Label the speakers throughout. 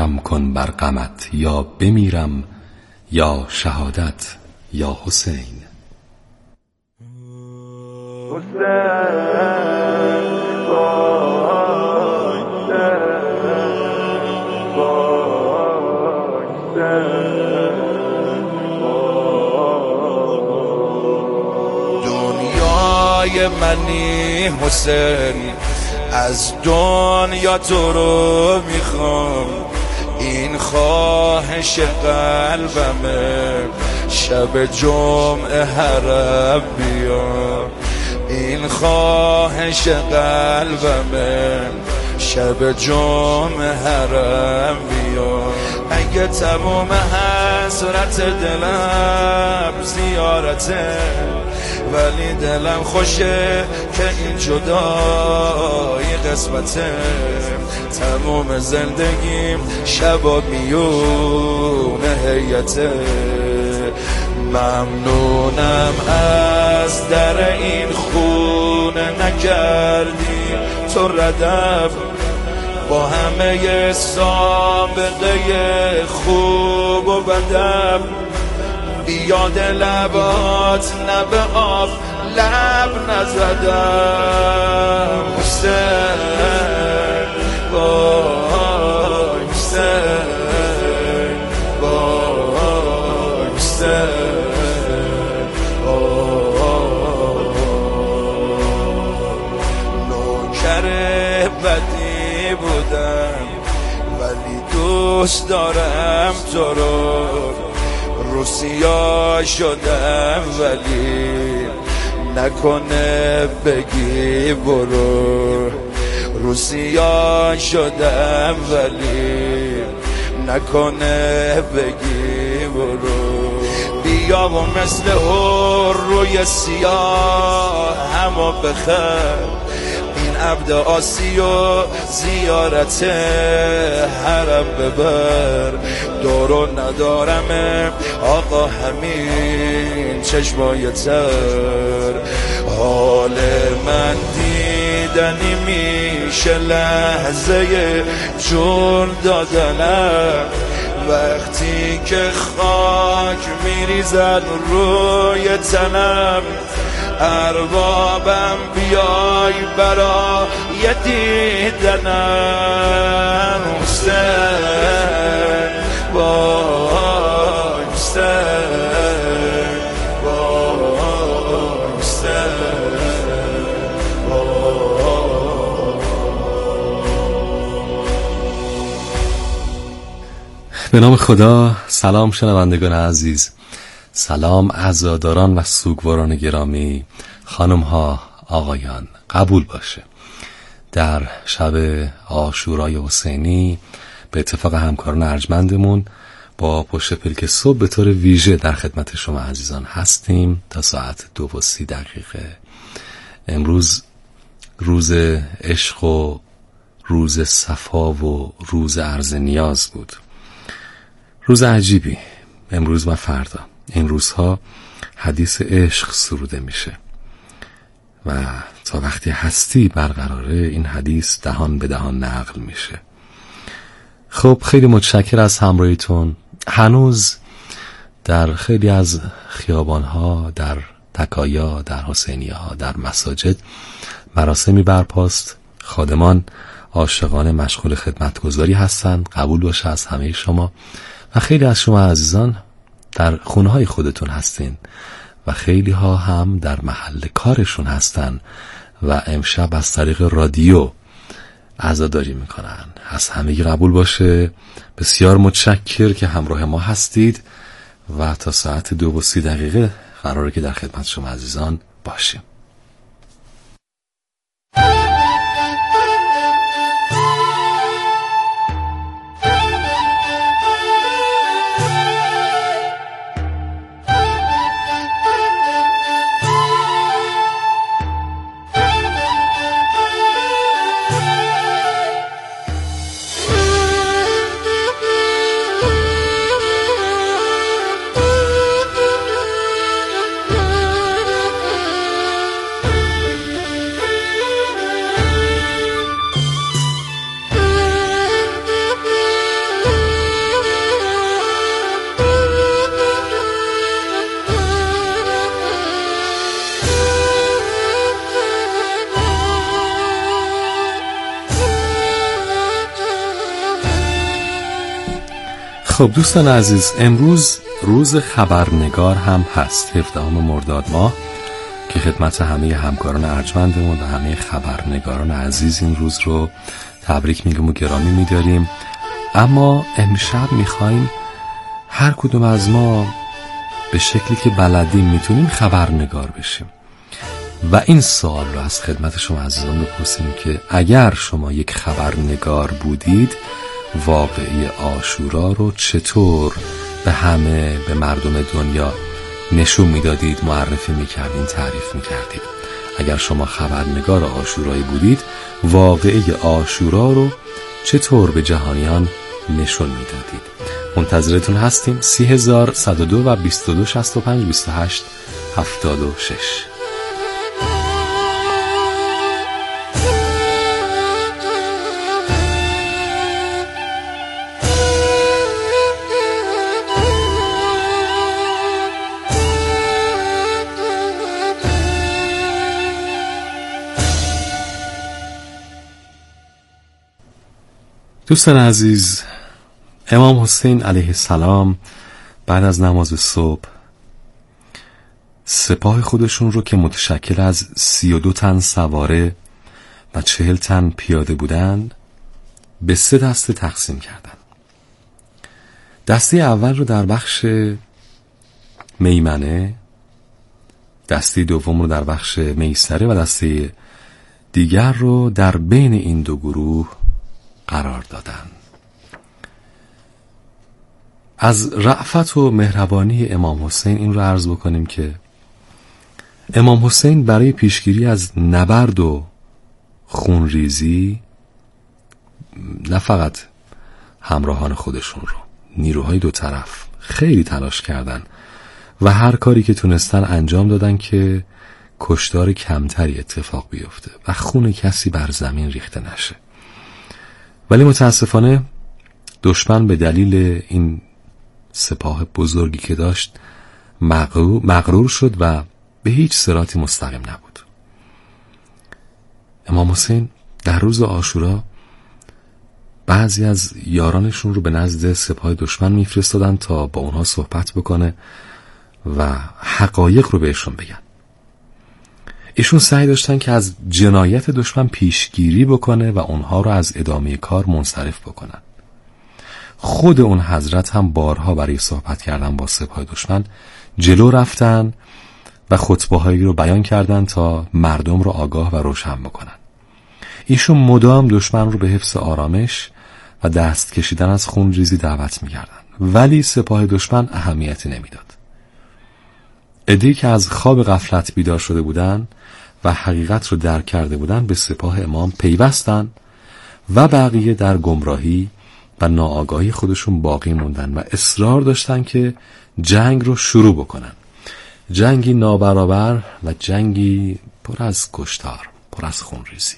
Speaker 1: ستم کن بر غمت، یا بمیرم یا شهادت یا حسین.
Speaker 2: دنیای منی حسین، از دنیا تو رو میخوام، این خواهش قلبمه، شب جمعه حرم بیا. این خواهش قلبمه، شب جمعه حرم بیا. اگه تموم حسرت دلم زیارته، ولی دلم خوشه که این جدایی قسمته. تموم زندگیم شبا میونه هیته. ممنونم از در این خونه نکردی تو ردم، با همه سابقه خوب و بدم. بیاد لبات لب آب لب نزدم. حسین وای حسین وای حسین نوکر بدی بودم، ولی دوست دارم تو رو. روسیا شدم ولی نکنه بگی برو. روسیا شدم ولی نکنه بگی برو. بیا و مثل روی سیاه همو بخر، این عبد آسی و زیارت حرم ببر. دورو ندارم آقا همین چشمای تر. حال من دیدنی میشه لحظه جون دادنم، وقتی که خاک میریزن روی تنم. اربابم بیای برای دیدنم. حسین وای حسین وای حسین وای.
Speaker 1: به نام خدا. سلام شنوندگان عزیز، سلام عزاداران و سوگواران گرامی، خانم ها آقایان، قبول باشه در شب عاشورای حسینی به اتفاق همکاران ارجمندمون با پشت پلک صبح به طور ویژه در خدمت شما عزیزان هستیم تا ساعت 2:30. امروز روز عشق و روز صفا و روز عرض نیاز بود. روز عجیبی امروز و فردا. این روزها حدیث عشق سروده میشه و تا وقتی هستی برقراره این حدیث دهان به دهان نقل میشه. خب خیلی متشکر از همراهیتون. هنوز در خیلی از خیابانها، در تکایا، در حسینیه‌ها، در مساجد مراسمی برپاست. خادمان عاشقانه مشغول خدمتگزاری هستند. قبول باشه از همه شما. و خیلی از شما عزیزان در خونه‌های خودتون هستین و خیلی ها هم در محل کارشون هستن و امشب از طریق رادیو عزاداری میکنن. از همگی قبول باشه. بسیار متشکر که همراه ما هستید و تا ساعت 2:30 قراره که در خدمت شما عزیزان باشیم. خب دوستان عزیز، امروز روز خبرنگار هم هست، 17 مرداد ماه، که خدمت همه همکاران ارجمندمون و همه خبرنگاران عزیز این روز رو تبریک میگم و گرامی میداریم. اما امشب میخوایم هر کدوم از ما به شکلی که بلدیم میتونیم خبرنگار بشیم و این سوال رو از خدمت شما عزیزان بپرسیم که اگر شما یک خبرنگار بودید، واقعه عاشورا رو چطور به مردم دنیا نشون میدادید، معرفی میکردید، تعریف میکردید؟ اگر شما خبرنگار عاشورایی بودید، واقعه عاشورا رو چطور به جهانیان نشون میدادید؟ منتظرتون هستیم. 30102 و 22 65 28 76. دوستان عزیز، امام حسین علیه السلام بعد از نماز صبح سپاه خودشون رو که متشکل از 32 تن سواره و 40 تن پیاده بودند به 3 دسته تقسیم کردند. دسته اول رو در بخش میمنه، دسته دوم رو در بخش میسره و دسته دیگر رو در بین این دو گروه قرار دادن. از رأفت و مهربانی امام حسین این رو عرض بکنیم که امام حسین برای پیشگیری از نبرد و خونریزی نه فقط همراهان خودشون رو، نیروهای دو طرف خیلی تلاش کردن و هر کاری که تونستن انجام دادن که کشتار کمتری اتفاق بیفته و خون کسی بر زمین ریخته نشه. ولی متاسفانه دشمن به دلیل این سپاه بزرگی که داشت مغرور شد و به هیچ صراطی مستقیم نبود. امام حسین در روز عاشورا بعضی از یارانشون رو به نزد سپاه دشمن میفرستادن تا با اونها صحبت بکنه و حقایق رو بهشون بگن. ایشون سعی داشتن که از جنایت دشمن پیشگیری بکنه و اونها رو از ادامه کار منصرف بکنن. خود اون حضرت هم بارها برای صحبت کردن با سپاه دشمن جلو رفتن و خطبه‌هایی رو بیان کردن تا مردم رو آگاه و روشن بکنن. ایشون مدام دشمن رو به حفظ آرامش و دست کشیدن از خونریزی دعوت می‌کردن، ولی سپاه دشمن اهمیتی نمیداد. عده‌ای که از خواب غفلت بیدار شده بودن و حقیقت رو درک کرده بودن به سپاه امام پیوستن و بقیه در گمراهی و ناآگاهی خودشون باقی موندن و اصرار داشتن که جنگ رو شروع بکنن. جنگی نابرابر و جنگی پر از کشتار، پر از خونریزی.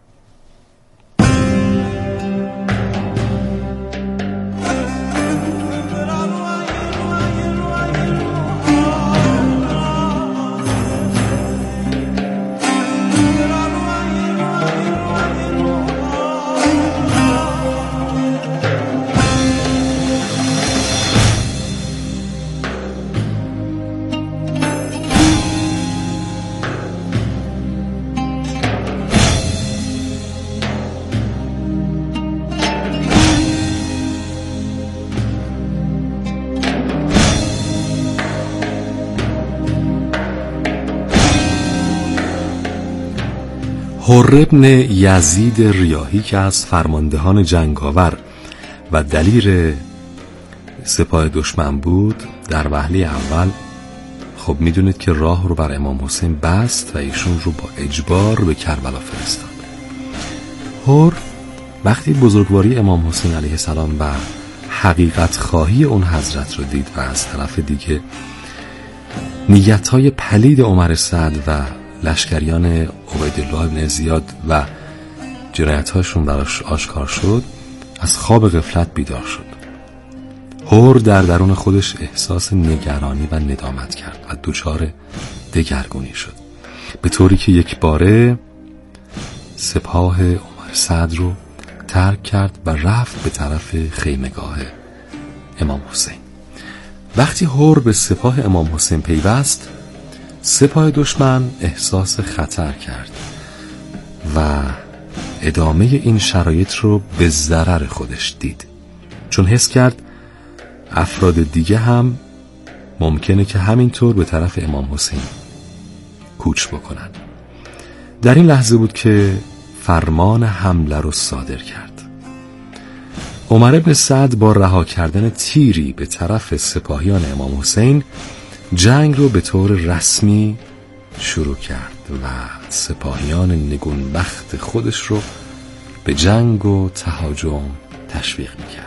Speaker 1: حر ابن یزید ریاحی که از فرماندهان جنگاور و دلیر سپاه دشمن بود، در وهله اول خب میدونید که راه رو بر امام حسین بست و ایشون رو با اجبار به کربلا فرستاد. حر وقتی بزرگواری امام حسین علیه السلام و حقیقت خواهی اون حضرت رو دید و از طرف دیگه نیت‌های پلید عمر سعد و لشکریان عبیدالله ابن زیاد و جنایت‌هاشون براش آشکار شد، از خواب غفلت بیدار شد. حر در درون خودش احساس نگرانی و ندامت کرد و دچار دگرگونی شد، به طوری که یک باره سپاه عمر سعد رو ترک کرد و رفت به طرف خیمگاه امام حسین. وقتی هور به سپاه امام حسین پیوست، سپاه دشمن احساس خطر کرد و ادامه این شرایط رو به ضرر خودش دید، چون حس کرد افراد دیگه هم ممکنه که همینطور به طرف امام حسین کوچ بکنن. در این لحظه بود که فرمان حمله رو صادر کرد. عمر بن سعد با رها کردن تیری به طرف سپاهیان امام حسین جنگ رو به طور رسمی شروع کرد و سپاهیان نگونبخت خودش رو به جنگ و تهاجم تشویق می‌کرد.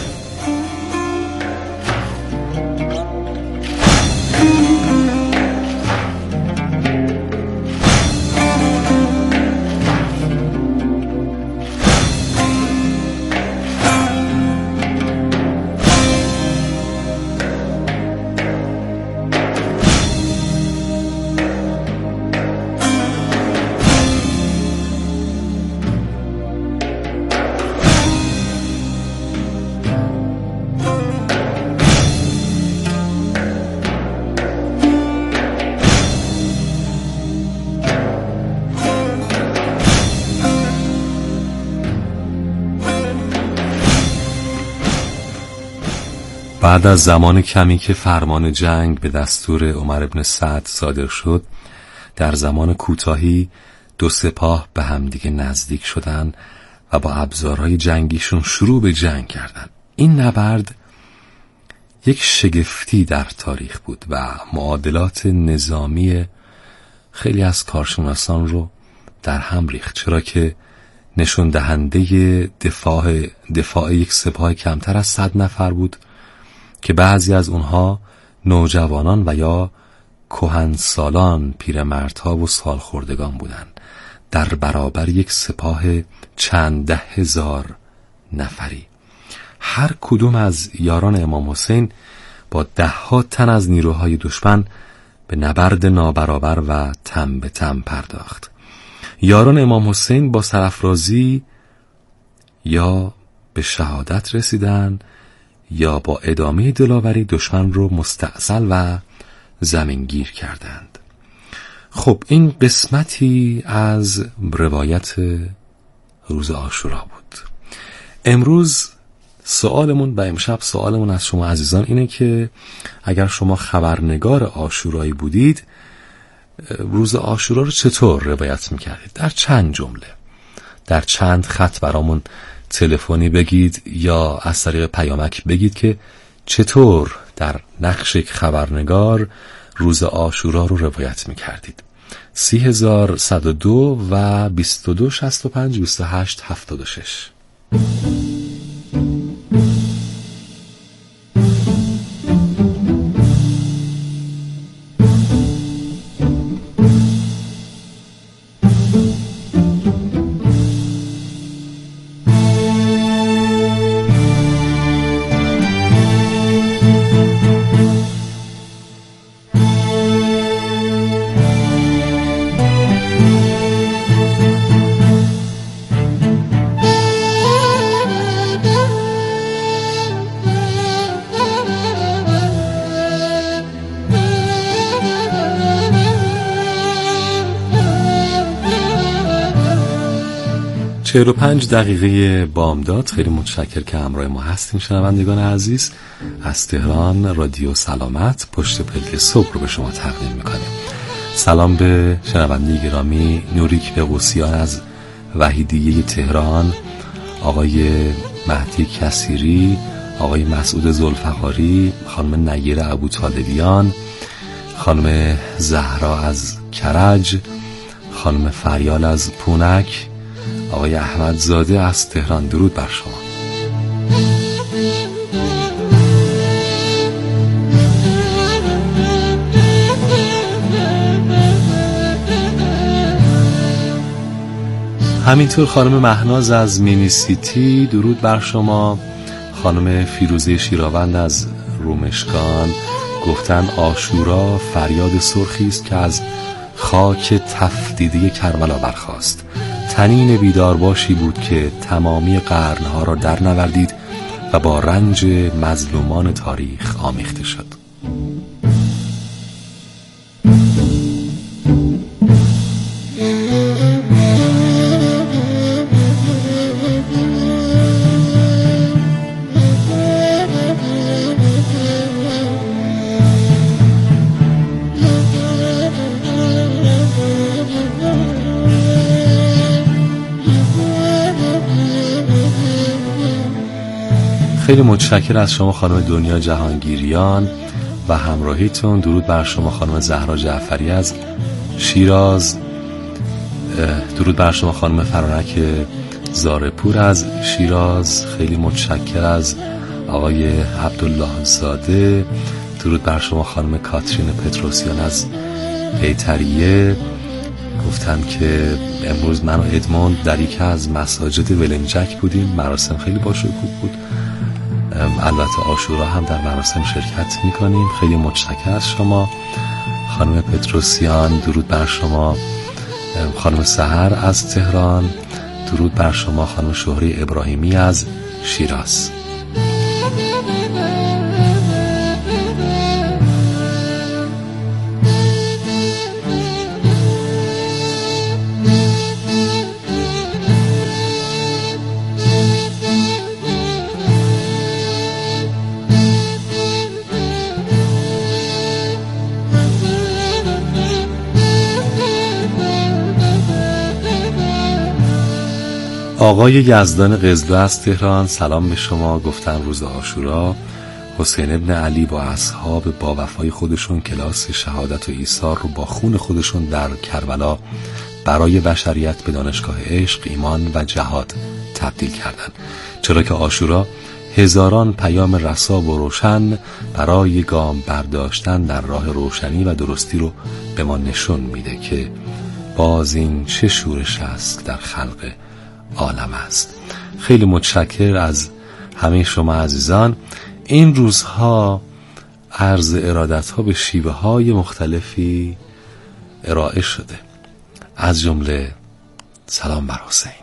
Speaker 1: بعد از زمان کمی که فرمان جنگ به دستور عمر بن سعد صادر شد، در زمان کوتاهی دو سپاه به همدیگه نزدیک شدند و با ابزارهای جنگیشون شروع به جنگ کردند. این نبرد یک شگفتی در تاریخ بود و معادلات نظامی خیلی از کارشناسان رو در هم ریخت، چرا که نشون دهنده دفاع یک سپاه کمتر از 100 نفر بود که بعضی از اونها نوجوانان و یا کهنسالان، پیرمردها و سالخوردگان بودند، در برابر یک سپاه چند 10,000 نفری. هر کدوم از یاران امام حسین با 10 تن از نیروهای دشمن به نبرد نابرابر و تن به تن پرداخت. یاران امام حسین با سرافرازی یا به شهادت رسیدن یا با ادامه دلاوری دشمن رو مستأصل و زمینگیر کردند. خب این قسمتی از روایت روز عاشورا بود. امروز سوالمون و امشب سوالمون از شما عزیزان اینه که اگر شما خبرنگار عاشورایی بودید، روز عاشورا رو چطور روایت میکردید؟ در چند جمله، در چند خط برامون تلفنی بگید یا از طریق پیامک بگید که چطور در نقش یک خبرنگار روز عاشورا رو روایت میکردید. 30,102 و 22 65 28 76. و 5 دقیقه بامداد. خیلی متشکر که همراه ما هستین شنوندگان عزیز. از تهران رادیو سلامت پشت پلک صبح رو به شما تقدیم میکنیم. سلام به شنونده گرامی نوریک بقوسیان از وحیدیه تهران، آقای مهدی کثیری، آقای مسعود ذوالفقاری، خانم نیر ابوطالبیان، خانم زهرا از کرج، خانم فریال از پونک، آقای احمد زاده از تهران. درود بر شما. همینطور خانم مهناز از مینی سیتی، درود بر شما. خانم فیروزه شیراوند از رومشکان گفتن عاشورا فریاد سرخی است که از خاک تفدیده کربلا برخاست. تنین بیدارباشی بود که تمامی قرنها را در نوردید و با رنج مظلومان تاریخ آمیخته شد. خیلی متشکر از شما خانم دنیا جهانگیریان و همراهیتون. درود بر شما خانم زهرا جعفری از شیراز. درود بر شما خانم فرانک زارپور از شیراز. خیلی متشکر از آقای عبدالله زاده. درود بر شما خانم کاترین پتروسیان از پیتریه. گفتن که امروز من و ادموند در یکی از مساجد ولنجک بودیم، مراسم خیلی باشکوه بود. البته عاشورا هم در مراسم شرکت میکنیم. خیلی متشکر از شما خانم پتروسیان. درود بر شما خانم سحر از تهران. درود بر شما خانم شهری ابراهیمی از شیراز. آقای یزدان قزلو از تهران سلام به شما. گفتن روز عاشورا حسین ابن علی با اصحاب با وفای خودشون کلاس شهادت و ایثار رو با خون خودشون در کربلا برای بشریت به دانشگاه عشق، ایمان و جهاد تبدیل کردن، چرا که عاشورا هزاران پیام رسا و روشن برای گام برداشتن در راه روشنی و درستی رو به ما نشون میده که باز این چه شورش است در خلق عالم است. خیلی متشکر از همه شما عزیزان. این روزها عرض ارادت ها به شیوه های مختلفی ارائه شده، از جمله سلام بر حسین.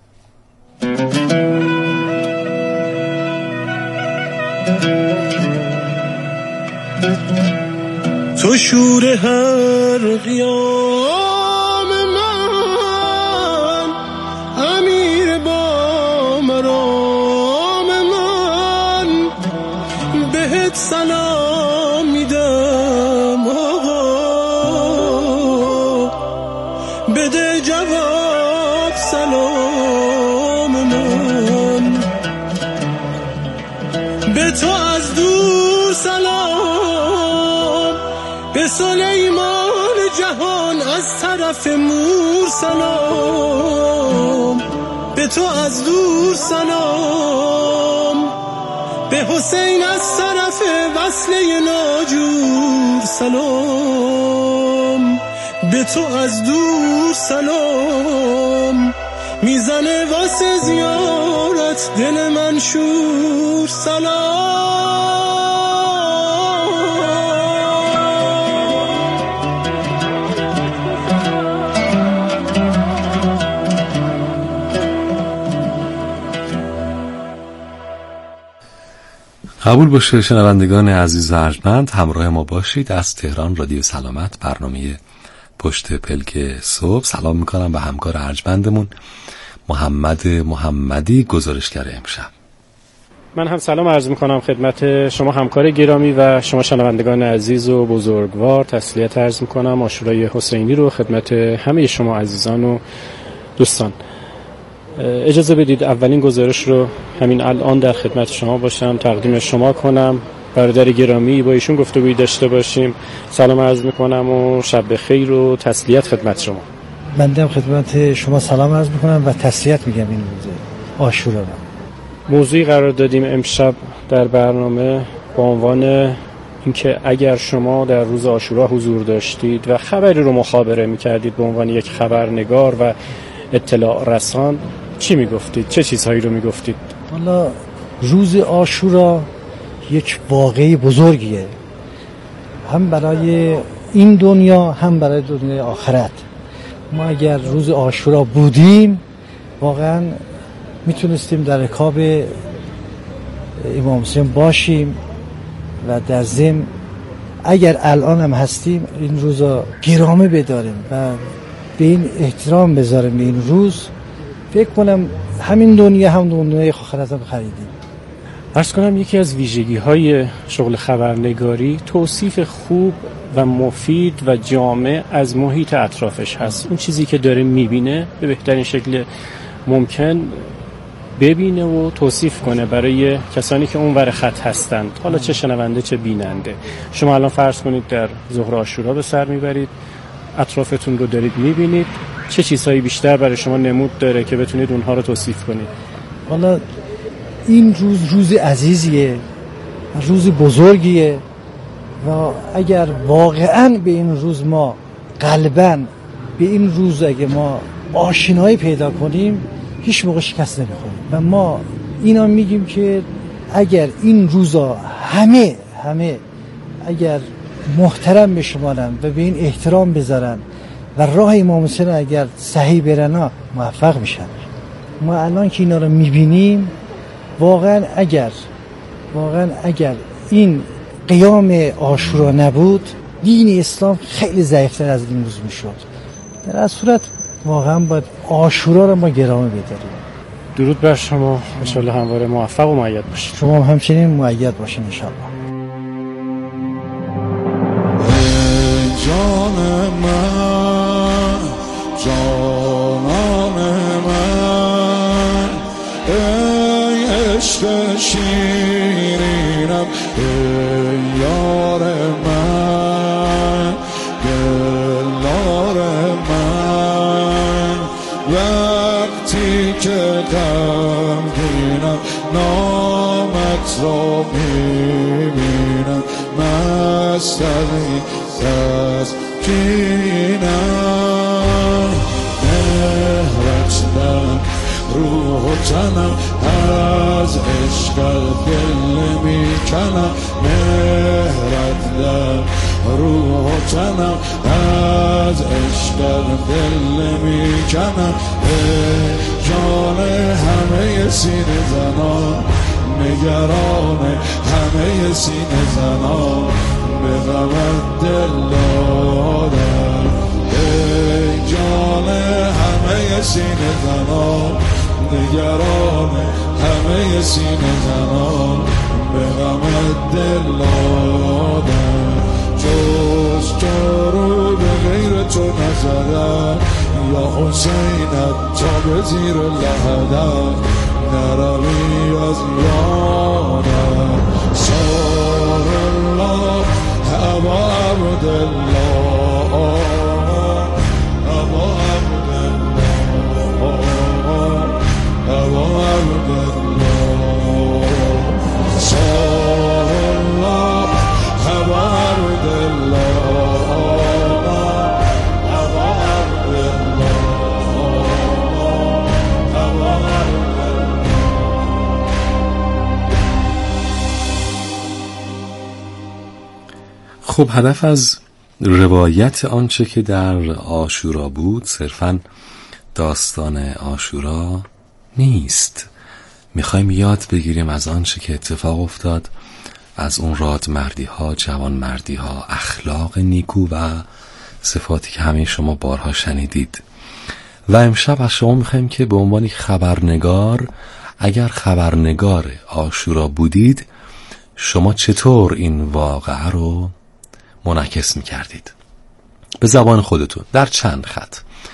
Speaker 3: تو شور هر قیام من، امیر با مرام من، بهت سلام میدم آقا، بده جواب سلام من، به تو از دور سلام، به سلیمان جهان از طرف مور سلام، به تو از دور سلام، به حسین از طرف وصله ناجور سلام، به تو از دور سلام، میزنه واسه زیارت دل من شور سلام.
Speaker 1: قبول باشه شنوندگان عزیز و ارجمند، همراه ما باشید. از تهران رادیو سلامت، برنامه پشت پلک صبح. سلام میکنم به همکار ارجمندمون محمد محمدی، گزارشگر امشب.
Speaker 4: من هم سلام عرض میکنم خدمت شما همکار گرامی و شما شنوندگان عزیز و بزرگوار. تسلیت عرض میکنم عاشورای حسینی رو خدمت همه شما عزیزان و دوستان. اجازه بدید اولین گزارش رو همین الان در خدمت شما باشم، تقدیم شما کنم. برادر گرامی، با ایشون گفتگویی داشته باشیم. سلام عرض میکنم و شب بخیر و تسلیت خدمت شما.
Speaker 5: بنده هم خدمت شما سلام عرض میکنم و تسلیت میگم این روز عاشورا.
Speaker 4: موضوعی قرار دادیم امشب در برنامه با عنوان اینکه اگر شما در روز عاشورا حضور داشتید و خبری رو مخابره میکردید به عنوان یک خبرنگار و اطلاع رسان، چی میگفتید؟ چه چیزهایی رو میگفتید؟
Speaker 5: والا روز عاشورا یک واقعه بزرگیه، هم برای این دنیا هم برای دنیای آخرت. ما اگر روز عاشورا بودیم واقعا میتونستیم در رکاب امام حسین باشیم و در ضمن اگر الان هم هستیم این روزا گرامی بداریم و به این احترام بذاریم. به این روز فکر کنم همین دنیا هم دنیای آخرت هم خریدیم.
Speaker 4: عرض کنم یکی از ویژگی‌های شغل خبرنگاری توصیف خوب و مفید و جامع از محیط اطرافش هست. اون چیزی که داره میبینه به بهترین شکل ممکن ببینه و توصیف کنه برای کسانی که اونور خط هستند، حالا چه شنونده چه بیننده. شما الان فرض کنید در ظهر عاشورا به سر میبرید، اطرافتون رو دارید میبینید، چه چیزهایی بیشتر برای شما نمود داره که بتونید اونها رو توصیف کنید؟
Speaker 5: حالا این روز عزیزیه، روز بزرگیه و اگر واقعا به این روز ما قلباً به این روز اگه ما آشنایی پیدا کنیم هیچ موقع شکست نمیخوریم. و ما اینا میگیم که اگر این روزا همه اگر محترم بشمارن و به این احترام بذارن و راه امام حسین اگر صحیح برن موفق میشن. ما الان که اینا رو میبینیم واقعا اگر این قیام عاشورا نبود دین اسلام خیلی ضعیفتر از این روز میشد. در از صورت واقعا باید عاشورا رو ما گرامی بداریم.
Speaker 4: درود بر شما، انشالله همواره موفق و مؤید باشید.
Speaker 5: شما هم همچنین مؤید باشین انشالله.
Speaker 2: جان من، جانان من، ای عشق شیرینم، ای یار من، دلدار من، وقتی که غمگینم نامت را میبینم، مست تسکینم، مهرت در روح و تنم، از عشق دل میکنم، مهرت در روح و تنم، از عشق دل میکنم، جان همه سینه زنان، نگران همه سینه زنان، به غمت دل دادم، ای جان همه سینه زنان، نگران همه سینه زنان، به غمت دل دادم، جز تو رو به غیر تو نزدم، یا حسینت تا به زیر لحدم، نروی از یادم، سار الله ابا عبدالله، ابا عبدالله، ابا عبدالله، سار الله ابا عبدالله، ابا عبدالله، ابا عبدالله.
Speaker 1: خب هدف از روایت آنچه که در عاشورا بود صرفاً داستان عاشورا نیست. میخوایم یاد بگیریم از آنچه که اتفاق افتاد، از اون رادمردی ها، جوان مردی ها، اخلاق نیکو و صفاتی که همه شما بارها شنیدید. و امشب از شما میخوایم که به عنوان خبرنگار، اگر خبرنگار عاشورا بودید، شما چطور این واقعه رو منعکس میکردید به زبان خودتون در چند خط؟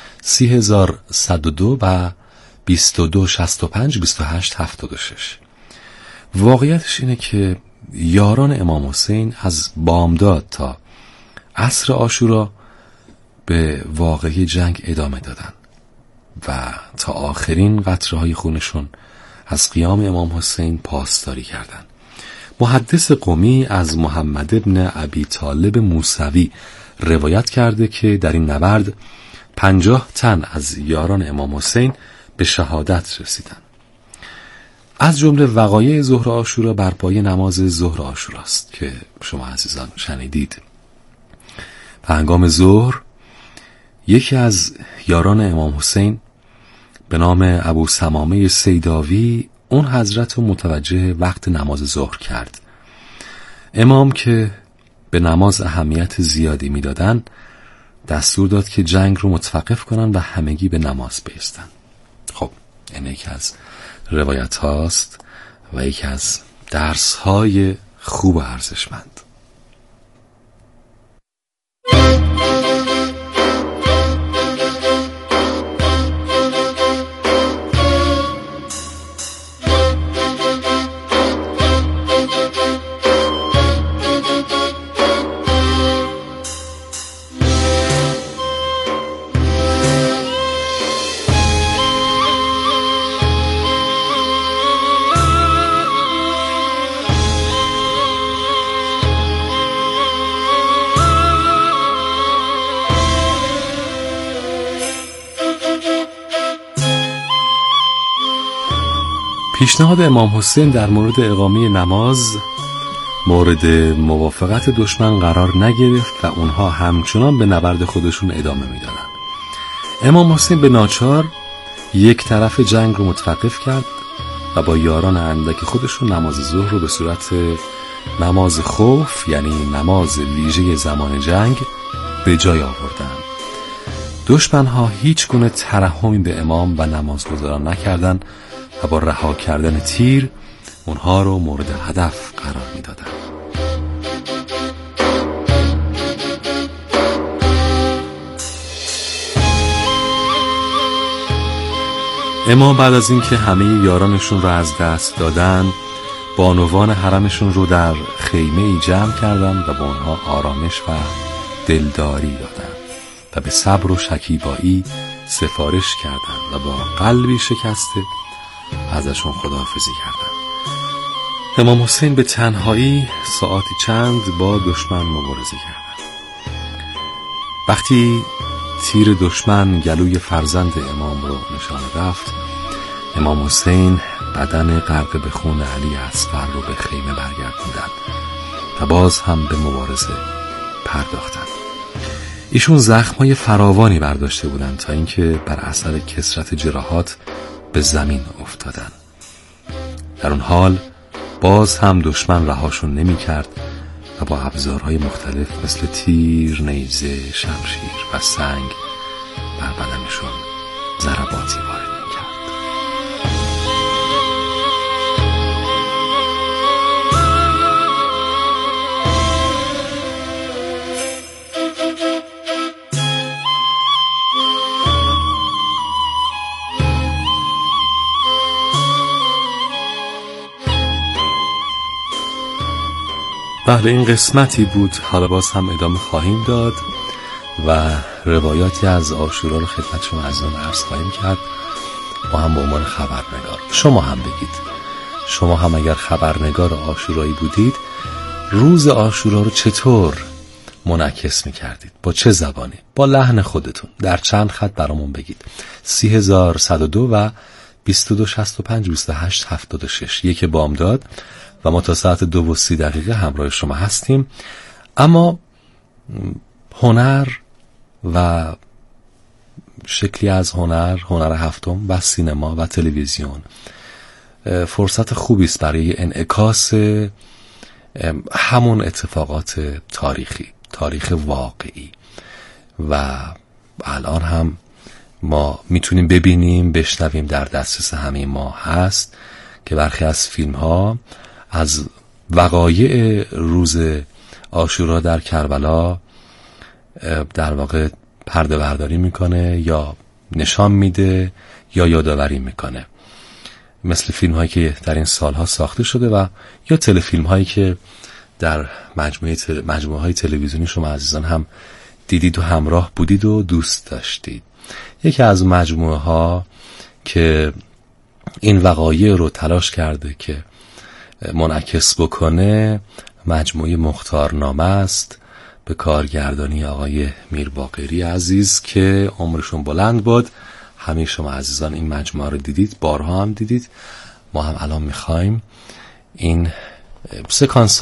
Speaker 1: 30102 و 2265 2876. واقعیتش اینه که یاران امام حسین از بامداد تا عصر عاشورا به واقعه جنگ ادامه دادن و تا آخرین قطره‌های خونشون از قیام امام حسین پاسداری کردند. محدث قمی از محمد ابن ابی طالب موسوی روایت کرده که در این نبرد 50 تن از یاران امام حسین به شهادت رسیدند. از جمله وقایع ظهر عاشورا بر پایه نماز ظهر عاشورا است که شما عزیزان شنیدید. به هنگام ظهر یکی از یاران امام حسین به نام ابو سمامه سیداوی اون حضرت رو متوجه وقت نماز ظهر کرد. امام که به نماز اهمیت زیادی میدادن دستور داد که جنگ رو متوقف کنن و همگی به نماز بایستن. خب این یکی از روایت هاست و یکی از درس های خوب و ارزشمند. پیشنهاد امام حسین در مورد اقامه نماز مورد موافقت دشمن قرار نگرفت و اونها همچنان به نبرد خودشون ادامه میدادن. امام حسین به ناچار یک طرف جنگ رو متوقف کرد و با یاران اندک خودشون نماز ظهر رو به صورت نماز خوف، یعنی نماز ویژه زمان جنگ، به جای آوردن. دشمنها هیچ گونه ترحمی به امام و نمازگزاران نکردن و با رها کردن تیر اونها رو مورد هدف قرار میدادن. امام بعد از اینکه همه یارانشون رو از دست دادن، بانوان حرمشون رو در خیمه‌ای جمع کردن و با اونها آرامش و دلداری دادن و به صبر و شکیبایی سفارش کردن و با قلبی شکسته ازشون خداحافظی کردن. امام حسین به تنهایی ساعتی چند با دشمن مبارزه کردن. وقتی تیر دشمن گلوی فرزند امام رو نشانه رفت، امام حسین بدن غرق به خون علی اصغر رو به خیمه برگردوندن و باز هم به مبارزه پرداختن. ایشون زخمای فراوانی برداشته بودن تا اینکه بر اثر کثرت جراحات به زمین افتادن. در اون حال باز هم دشمن رهاشون نمی کرد و با ابزارهای مختلف مثل تیر، نیزه، شمشیر و سنگ بر بدنشون ضرباتی وارد می کرد. بله، این قسمتی بود. حالا باز هم ادامه خواهیم داد و روایاتی از عاشورا رو خدمت شما عزیزان عرض خواهیم کرد، ما هم به عنوان خبرنگار. شما هم بگید، شما هم اگر خبرنگار عاشورایی بودید روز عاشورا رو چطور منعکس می‌کردید؟ با چه زبانی؟ با لحن خودتون در چند خط برامون بگید. 30102 و 22652876 یک بامداد و ما تا ساعت 2:30 همراه شما هستیم. اما هنر و شکلی از هنر هفتم و سینما و تلویزیون فرصت خوبی است برای انعکاس همون اتفاقات تاریخ واقعی و الان هم ما میتونیم ببینیم، بشنویم، در دسترس همه ما هست که برخی از فیلم ها از وقایع روز عاشورا در کربلا در واقع پرده برداری میکنه یا نشان میده یا یادآوری میکنه، مثل فیلم هایی که در این سالها ساخته شده و یا تلفیلم هایی که در مجموعه های تلویزیونی شما عزیزان هم دیدید و همراه بودید و دوست داشتید. یکی از مجموعه ها که این وقایع رو تلاش کرده که منعکس بکنه مجموعه مختارنامه است به کارگردانی آقای میرباقری عزیز که عمرشون بلند باد. همه شما عزیزان این مجموعه رو دیدید، بارها هم دیدید. ما هم الان میخوایم این سکانس